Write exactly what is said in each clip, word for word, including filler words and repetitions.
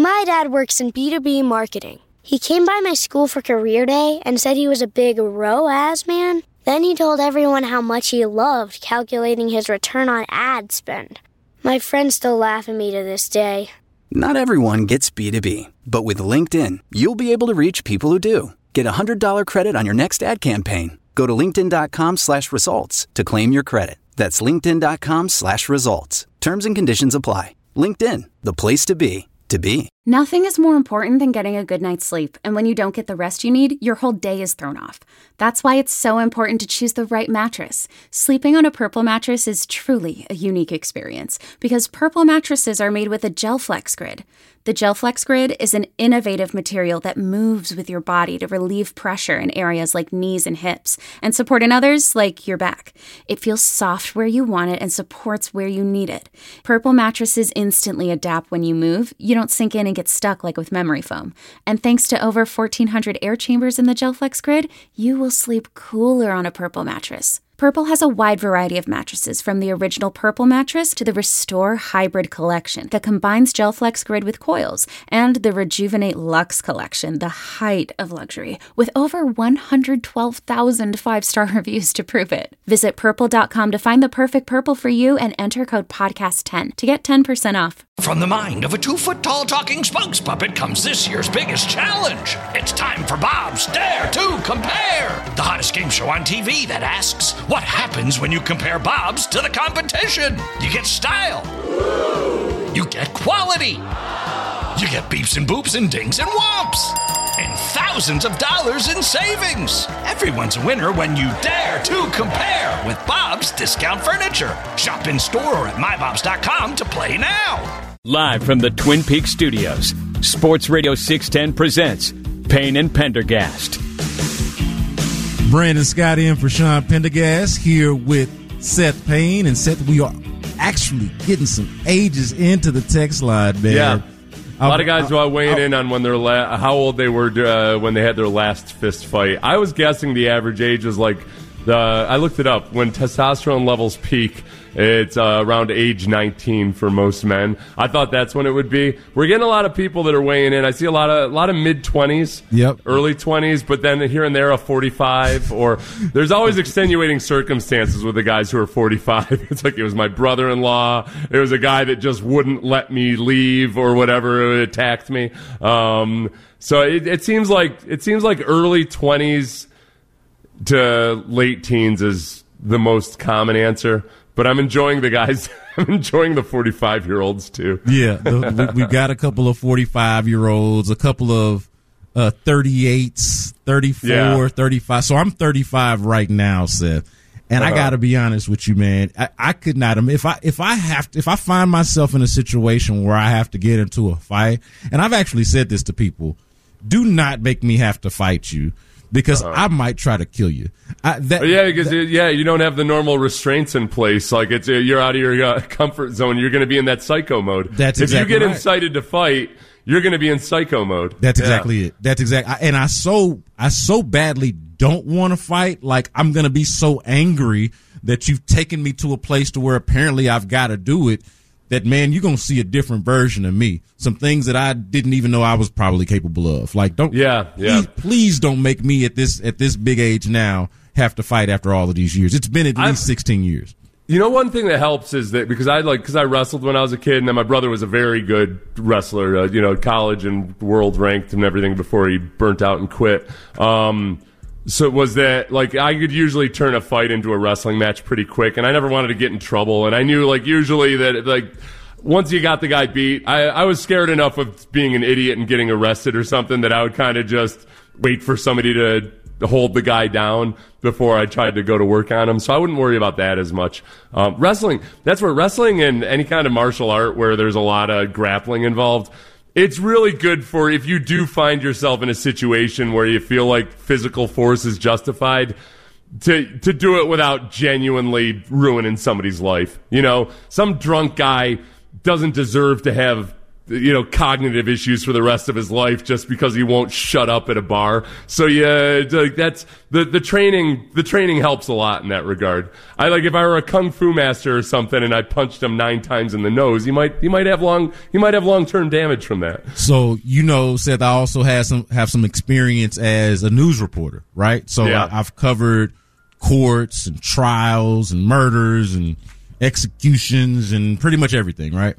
My dad works in B two B marketing. He came by my school for career day and said he was a big R O A S man. Then he told everyone how much he loved calculating his return on ad spend. My friends still laugh at me to this day. Not everyone gets B two B, but with LinkedIn, you'll be able to reach people who do. Get a one hundred dollars credit on your next ad campaign. Go to linkedin.com slash results to claim your credit. That's linkedin.com slash results. Terms and conditions apply. LinkedIn, the place to be, to be. Nothing is more important than getting a good night's sleep, and when you don't get the rest you need, your whole day is thrown off. That's why it's so important to choose the right mattress. Sleeping on a Purple mattress is truly a unique experience, because Purple mattresses are made with a GelFlex Grid. The GelFlex Grid is an innovative material that moves with your body to relieve pressure in areas like knees and hips, and support in others like your back. It feels soft where you want it and supports where you need it. Purple mattresses instantly adapt when you move. You don't sink in and get stuck like with memory foam. And thanks to over fourteen hundred air chambers in the GelFlex Grid, you will sleep cooler on a Purple mattress. Purple has a wide variety of mattresses, from the original Purple mattress to the Restore Hybrid collection that combines GelFlex Grid with coils, and the Rejuvenate Luxe collection, the height of luxury, with over one hundred twelve thousand five-star reviews to prove it. Visit purple dot com to find the perfect Purple for you and enter code podcast ten to get ten percent off. From the mind of a two-foot-tall talking spokes puppet comes this year's biggest challenge. It's time for Bob's Dare to Compare, the hottest game show on T V that asks, what happens when you compare Bob's to the competition? You get style. You get quality. You get beeps and boops and dings and whomps. And thousands of dollars in savings. Everyone's a winner when you dare to compare with Bob's Discount Furniture. Shop in store or at my bobs dot com to play now. Live from the Twin Peaks studios, Sports Radio six ten presents Payne and Pendergast. Brandon Scott in for Sean Pendergast here with Seth Payne. And Seth, we are actually getting some ages into the text line, man. Yeah. A lot I, of guys I, are weighing I, in on when they're la- how old they were uh, when they had their last fist fight. I was guessing the average age was like, the. I looked it up. When testosterone levels peak, it's uh, around age nineteen for most men. I thought that's when it would be. We're getting a lot of people that are weighing in. I see a lot of a lot of mid-twenties, yep. early twenties, but then here and there a forty-five. Or there's always extenuating circumstances with the guys who are forty-five. It's like it was my brother-in-law. It was a guy that just wouldn't let me leave or whatever, it attacked me. Um, so it, it seems like it seems like early twenties to late teens is the most common answer. But I'm enjoying the guys. I'm enjoying the forty-five-year-olds, too. Yeah, the, we've got a couple of forty-five-year-olds, a couple of uh, thirty-eights, thirty-four, yeah. thirty-five. So I'm thirty-five right now, Seth. And uh-huh. I got to be honest with you, man. I, I could not. I mean, if I if I have to, if I find myself in a situation where I have to get into a fight, and I've actually said this to people, do not make me have to fight you. Because uh-huh. I might try to kill you. I, that, yeah, because that, yeah, you don't have the normal restraints in place. Like it's you're out of your uh, comfort zone. You're going to be in that psycho mode. That's if exactly you get right. incited to fight, you're going to be in psycho mode. That's yeah. exactly it. That's exactly. And I so I so badly don't want to fight. Like I'm going to be so angry that you've taken me to a place to where apparently I've got to do it. That, man, you're going to see a different version of me. Some things that I didn't even know I was probably capable of. Like, don't, yeah, yeah. Please, please don't make me at this, at this big age now have to fight after all of these years. It's been at least I've, sixteen years. You know, one thing that helps is that because I like, because I wrestled when I was a kid, and then my brother was a very good wrestler, uh, you know, college and world ranked and everything before he burnt out and quit. Um, So it was that, like, I could usually turn a fight into a wrestling match pretty quick, and I never wanted to get in trouble. And I knew, like, usually that, like, once you got the guy beat, I, I was scared enough of being an idiot and getting arrested or something that I would kind of just wait for somebody to hold the guy down before I tried to go to work on him. So I wouldn't worry about that as much. Um, wrestling, that's where wrestling and any kind of martial art where there's a lot of grappling involved, it's really good for if you do find yourself in a situation where you feel like physical force is justified to to do it without genuinely ruining somebody's life. You know, some drunk guy doesn't deserve to have you know, cognitive issues for the rest of his life just because he won't shut up at a bar. So yeah, like that's the the training. The training helps a lot in that regard. I like if I were a kung fu master or something and I punched him nine times in the nose, he might he might have long he might have long term damage from that. So you know, Seth, I also have some have some experience as a news reporter, right? So yeah. I, I've covered courts and trials and murders and executions and pretty much everything, right?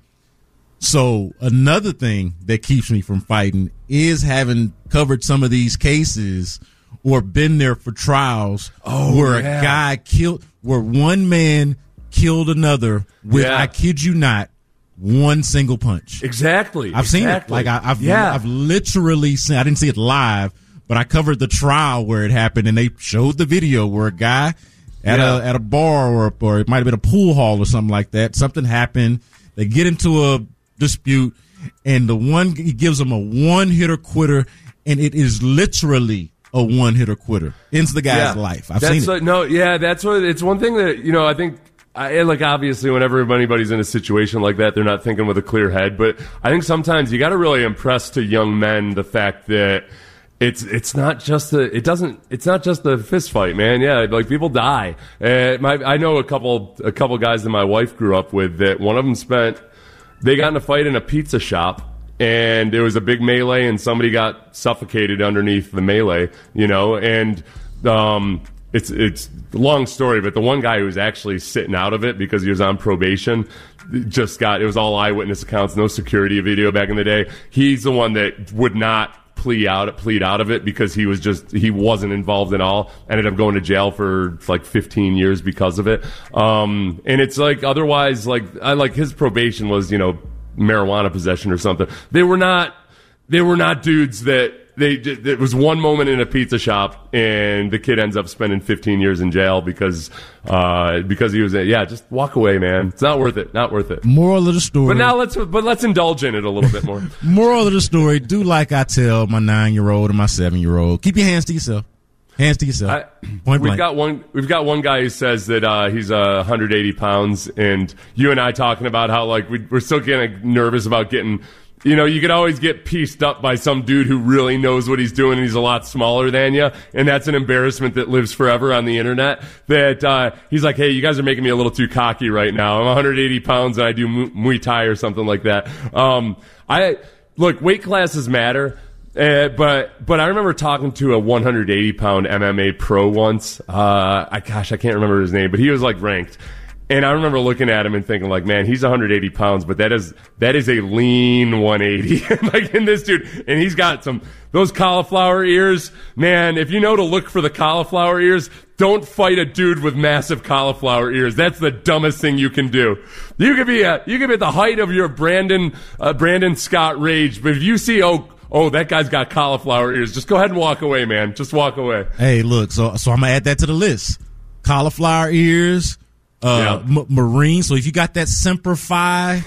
So another thing that keeps me from fighting is having covered some of these cases or been there for trials oh, where yeah. a guy killed, where one man killed another with, yeah. I kid you not, one single punch. Exactly. I've exactly. seen it. Like I, I've, yeah. I've literally seen, I didn't see it live, but I covered the trial where it happened and they showed the video where a guy at yeah. a, at a bar or, or it might have been a pool hall or something like that. Something happened. They get into a dispute and the one he gives him a one hitter quitter and it is literally a one hitter quitter ends the guy's yeah. life. I've that's seen it. Like, no, yeah, that's what it's one thing that you know. I think I, like obviously whenever anybody's in a situation like that, they're not thinking with a clear head. But I think sometimes you got to really impress to young men the fact that it's it's not just the it doesn't it's not just the fist fight, man. Yeah, like people die. Uh, my I know a couple a couple guys that my wife grew up with that one of them spent. They got in a fight in a pizza shop, and there was a big melee, and somebody got suffocated underneath the melee, you know, and um, it's it's a long story, but the one guy who was actually sitting out of it because he was on probation just got, it was all eyewitness accounts, no security video back in the day. He's the one that would not plead out plead out of it because he was just he wasn't involved at all. Ended up going to jail for like fifteen years because of it. Um, and it's like otherwise, like I like his probation was, you know, marijuana possession or something. They were not they were not dudes that they it was one moment in a pizza shop and the kid ends up spending fifteen years in jail because uh, because he was yeah just walk away, man. It's not worth it. Not worth it. Moral of the story. But now let's but let's indulge in it a little bit more. Moral of the story: do like I tell my nine year old and my seven year old. Keep your hands to yourself. Hands to yourself. I, Point we've blank. got one. We've got one guy who says that uh, he's uh, one hundred eighty pounds, and you and I talking about how like we, we're still getting nervous about getting. You know, you could always get pieced up by some dude who really knows what he's doing and he's a lot smaller than you. And that's an embarrassment that lives forever on the internet. That uh, he's like, hey, you guys are making me a little too cocky right now. I'm one hundred eighty pounds and I do mu- Muay Thai or something like that. Um, I look, weight classes matter. Uh, but but I remember talking to a one hundred eighty pound M M A pro once. Uh, I gosh, I can't remember his name, but he was like ranked. And I remember looking at him and thinking, like, man, he's one hundred eighty pounds, but that is that is a lean one eighty. Like, in this dude, and he's got some those cauliflower ears. Man, if you know to look for the cauliflower ears, don't fight a dude with massive cauliflower ears. That's the dumbest thing you can do. You could be a, you could be at the height of your Brandon uh, Brandon Scott rage, but if you see oh oh that guy's got cauliflower ears, just go ahead and walk away, man. Just walk away. Hey, look, so so I'm gonna add that to the list. Cauliflower ears. Uh, yeah. m- Marine. So if you got that Semper Fi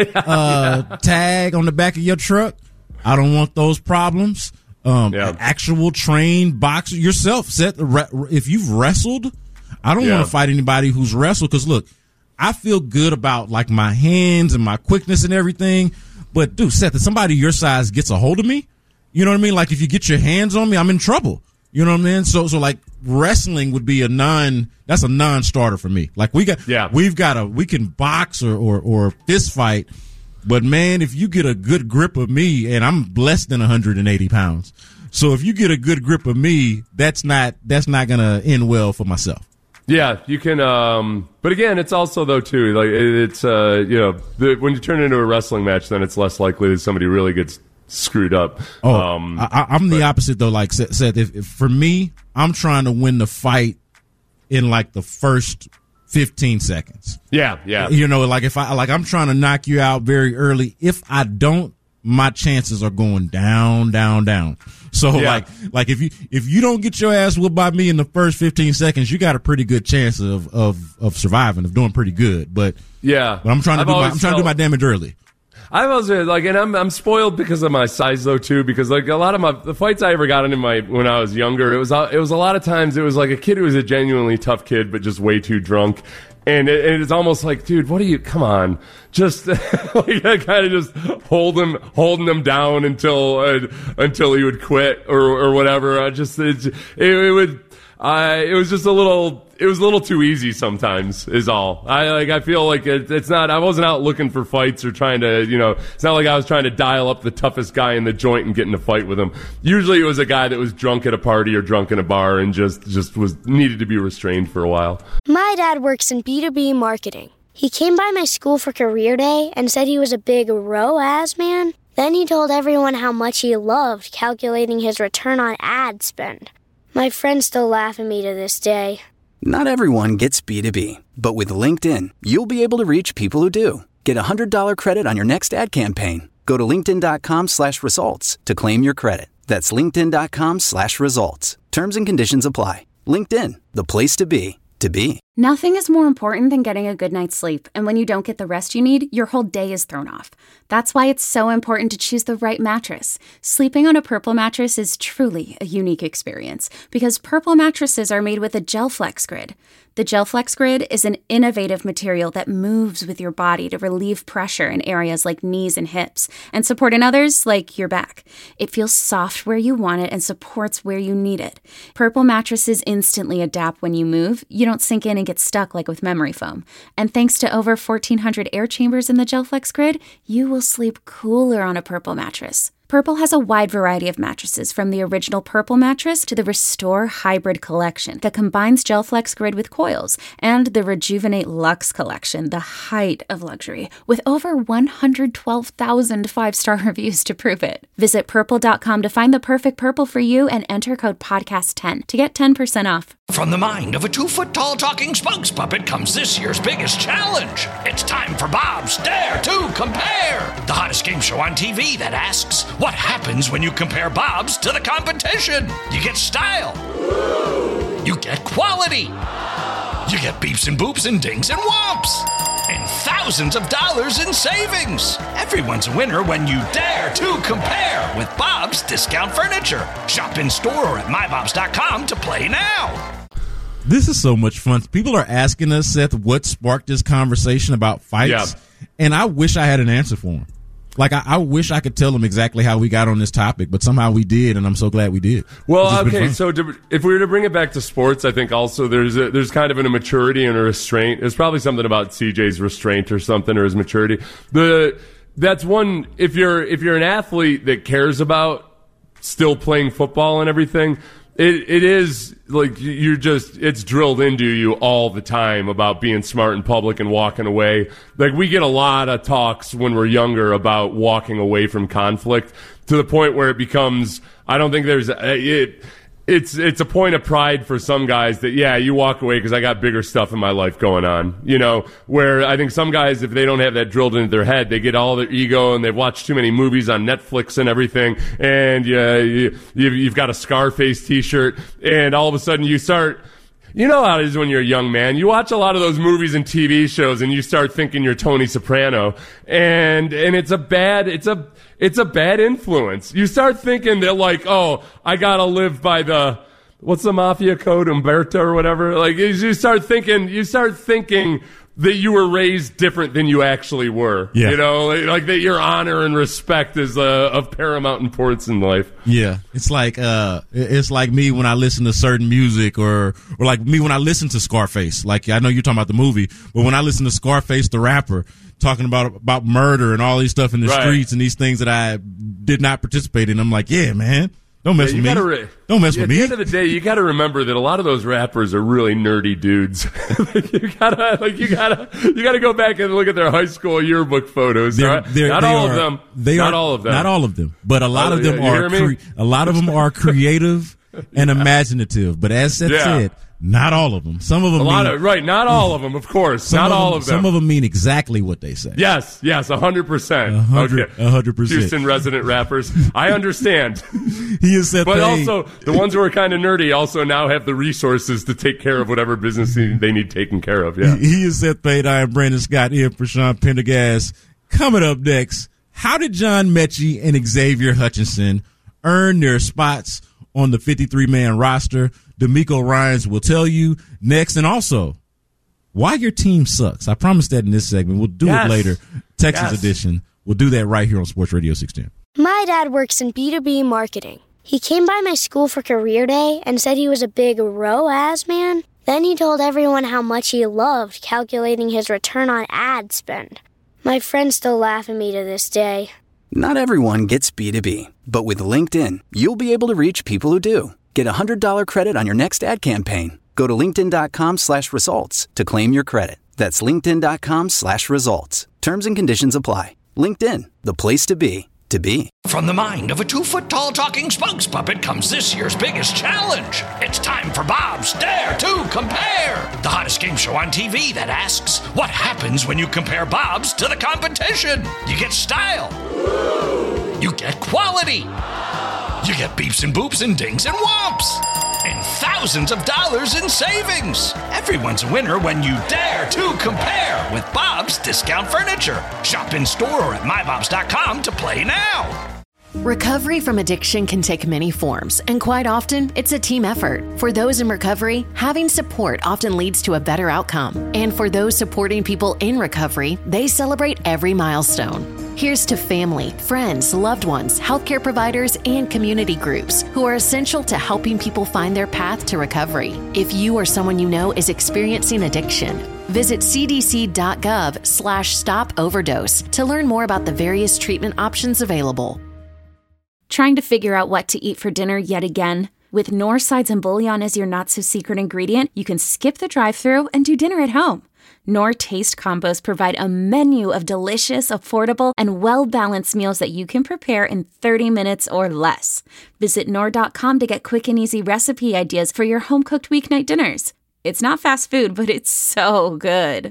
uh, yeah. tag on the back of your truck, I don't want those problems. Um, yeah. Actual trained boxer yourself. Set re- if you've wrestled, I don't yeah. want to fight anybody who's wrestled because look, I feel good about like my hands and my quickness and everything. But dude, Seth, if somebody your size gets a hold of me, you know what I mean? Like if you get your hands on me, I'm in trouble. You know what I mean? So, so like wrestling would be a non, that's a non-starter for me. Like we got, yeah. we've got a, we can box or, or, or fist fight, but man, if you get a good grip of me and I'm less than one hundred eighty pounds. So if you get a good grip of me, that's not, that's not going to end well for myself. Yeah, you can, um, but again, it's also though too, like it's, uh, you know, the, when you turn it into a wrestling match, then it's less likely that somebody really gets screwed up. Oh, um, I, I'm the but, opposite though. Like Seth, if, if for me, I'm trying to win the fight in like the first fifteen seconds. Yeah, yeah. You know, like if I like, I'm trying to knock you out very early. If I don't, my chances are going down, down, down. So yeah. like, like if you if you don't get your ass whooped by me in the first fifteen seconds, you got a pretty good chance of of of surviving, of doing pretty good. But yeah, but I'm trying to I've do my, I'm trying felt- to do my damage early. I've also like, and I'm I'm spoiled because of my size though too. Because like a lot of my the fights I ever got into my when I was younger, it was it was a lot of times it was like a kid who was a genuinely tough kid, but just way too drunk. And, it, and it's almost like, dude, what are you, come on. Just like kind of just hold him, holding him down until, uh, until he would quit or, or whatever. I just, it, it, it would, I, it was just a little, it was a little too easy sometimes is all. I like, I feel like it, it's not, I wasn't out looking for fights or trying to, you know, it's not like I was trying to dial up the toughest guy in the joint and get in a fight with him. Usually it was a guy that was drunk at a party or drunk in a bar and just, just was needed to be restrained for a while. My dad works in B two B marketing. He came by my school for career day and said he was a big R O A S man. Then he told everyone how much he loved calculating his return on ad spend. My friends still laugh at me to this day. Not everyone gets B two B, but with LinkedIn, you'll be able to reach people who do. Get a one hundred dollars credit on your next ad campaign. Go to linkedin.com slash results to claim your credit. That's linkedin.com slash results. Terms and conditions apply. LinkedIn, the place to be, to be. Nothing is more important than getting a good night's sleep, and when you don't get the rest you need, your whole day is thrown off. That's why it's so important to choose the right mattress. Sleeping on a Purple mattress is truly a unique experience because Purple mattresses are made with a GelFlex Grid. The GelFlex Grid is an innovative material that moves with your body to relieve pressure in areas like knees and hips and support in others like your back. It feels soft where you want it and supports where you need it. Purple mattresses instantly adapt when you move. You don't sink in and get stuck like with memory foam. And thanks to over fourteen hundred air chambers in the GelFlex Grid, you will sleep cooler on a Purple mattress. Purple has a wide variety of mattresses, from the original Purple mattress to the Restore Hybrid collection that combines GelFlex Grid with coils, and the Rejuvenate Luxe collection, the height of luxury, with over one hundred twelve thousand five-star reviews to prove it. Visit purple dot com to find the perfect Purple for you and enter code podcast ten to get ten percent off. From the mind of a two-foot-tall talking spokes puppet comes this year's biggest challenge. It's time for Bob's Dare to Compare, the hottest game show on T V that asks, what happens when you compare Bob's to the competition? You get style. You get quality. You get beeps and boops and dings and whomps. And thousands of dollars in savings. Everyone's a winner when you dare to compare with Bob's Discount Furniture. Shop in store or at my bobs dot com to play now. This is so much fun. People are asking us, Seth, what sparked this conversation about fights, yeah. And I wish I had an answer for them. Like, I, I wish I could tell them exactly how we got on this topic, but somehow we did, and I'm so glad we did. Well, okay, so to, if we were to bring it back to sports, I think also there's a, there's kind of an immaturity and a restraint. There's probably something about C J's restraint or something, or his maturity. The that's one. If you're if you're an athlete that cares about still playing football and everything, It it is like you're just it's drilled into you all the time about being smart in public and walking away. Like, we get a lot of talks when we're younger about walking away from conflict, to the point where it becomes, I don't think there's it it's it's a point of pride for some guys that, yeah, you walk away because I got bigger stuff in my life going on, you know, where I think some guys, if they don't have that drilled into their head, they get all their ego and they've watched too many movies on Netflix and everything, and yeah, you, you've got a Scarface t-shirt, and all of a sudden you start, you know how it is when you're a young man. You watch a lot of those movies and T V shows, and you start thinking you're Tony Soprano, and and it's a bad, it's a it's a bad influence. You start thinking that, like, oh, I gotta live by the, what's the mafia code, Umberto or whatever. Like, you start thinking, you start thinking that you were raised different than you actually were. Yeah. You know, like, like that your honor and respect is uh, of paramount importance in life. Yeah. It's like uh it's like me when I listen to certain music, or or like me when I listen to Scarface. Like, I know you're talking about the movie, but when I listen to Scarface the rapper talking about about murder and all these stuff in the right. streets and these things that I did not participate in, I'm like, yeah, man. Don't mess yeah, with me. Re- Don't mess yeah, with me. At the end of the day, you got to remember that a lot of those rappers are really nerdy dudes. like you gotta, like you gotta, you gotta go back and look at their high school yearbook photos. They're, right? they're, not they all are, of them. They not are, all of them. Not all of them. But a lot oh, of them yeah, are. Cre- a lot of them are creative and yeah. imaginative. But as Seth yeah. said, not all of them. Some of them. A mean, lot of right. Not all of them, of course. Not of all them, of them. Some of them mean exactly what they say. Yes. Yes. A hundred percent. A hundred. A hundred percent. Houston resident rappers. I understand. He is Seth. But Payne. also, the ones who are kind of nerdy also now have the resources to take care of whatever business they need taken care of. Yeah. He, he is Seth Payne. I am Brandon Scott, here for Sean Pendergast. Coming up next, how did John Mechie and Xavier Hutchinson earn their spots on the fifty-three man roster? D'Amico Ryans will tell you next. And also, why your team sucks. I promise that in this segment. We'll do yes. it later. Texas yes. edition. We'll do that right here on Sports Radio six ten. My dad works in B two B marketing. He came by my school for career day and said he was a big R O A S man. Then he told everyone how much he loved calculating his return on ad spend. My friends still laugh at me to this day. Not everyone gets B two B, but with LinkedIn, you'll be able to reach people who do. Get a one hundred dollars credit on your next ad campaign. Go to linkedin.com slash results to claim your credit. That's linkedin.com slash results. Terms and conditions apply. LinkedIn, the place to be, to be. From the mind of a two-foot-tall talking spokes puppet comes this year's biggest challenge. It's time for Bob's Dare to Compare, the hottest game show on T V that asks, what happens when you compare Bob's to the competition? You get style. You get quality. You get beeps and boops and dings and whomps. And thousands of dollars in savings. Everyone's a winner when you dare to compare with Bob's Discount Furniture. Shop in store or at my bobs dot com to play now. Recovery from addiction can take many forms, and quite often, it's a team effort. For those in recovery, having support often leads to a better outcome. And for those supporting people in recovery, they celebrate every milestone. Here's to family, friends, loved ones, healthcare providers, and community groups who are essential to helping people find their path to recovery. If you or someone you know is experiencing addiction, visit cdc.gov slash stop overdose to learn more about the various treatment options available. Trying to figure out what to eat for dinner yet again? With Knorr sides and bouillon as your not-so-secret ingredient, you can skip the drive-thru and do dinner at home. Knorr Taste Combos provide a menu of delicious, affordable, and well-balanced meals that you can prepare in thirty minutes or less. Visit Knorr dot com to get quick and easy recipe ideas for your home-cooked weeknight dinners. It's not fast food, but it's so good.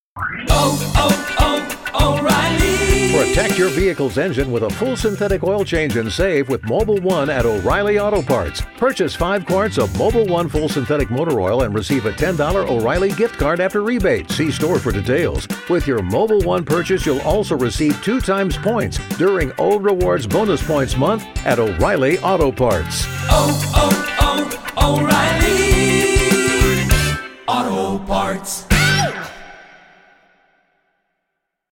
Oh, oh, oh, O'Reilly! Protect your vehicle's engine with a full synthetic oil change and save with Mobil one at O'Reilly Auto Parts. Purchase five quarts of Mobil one full synthetic motor oil and receive a ten dollars O'Reilly gift card after rebate. See store for details. With your Mobil one purchase, you'll also receive two times points during O Rewards Bonus Points Month at O'Reilly Auto Parts. Oh, oh, oh, O'Reilly!